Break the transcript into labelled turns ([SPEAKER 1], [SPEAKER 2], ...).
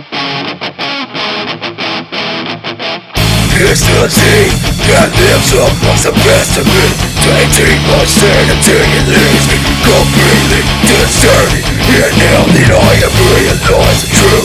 [SPEAKER 1] It's the team that lives amongst the best of me. 18 months until you leave me completely deserted. And now that I have realized the truth,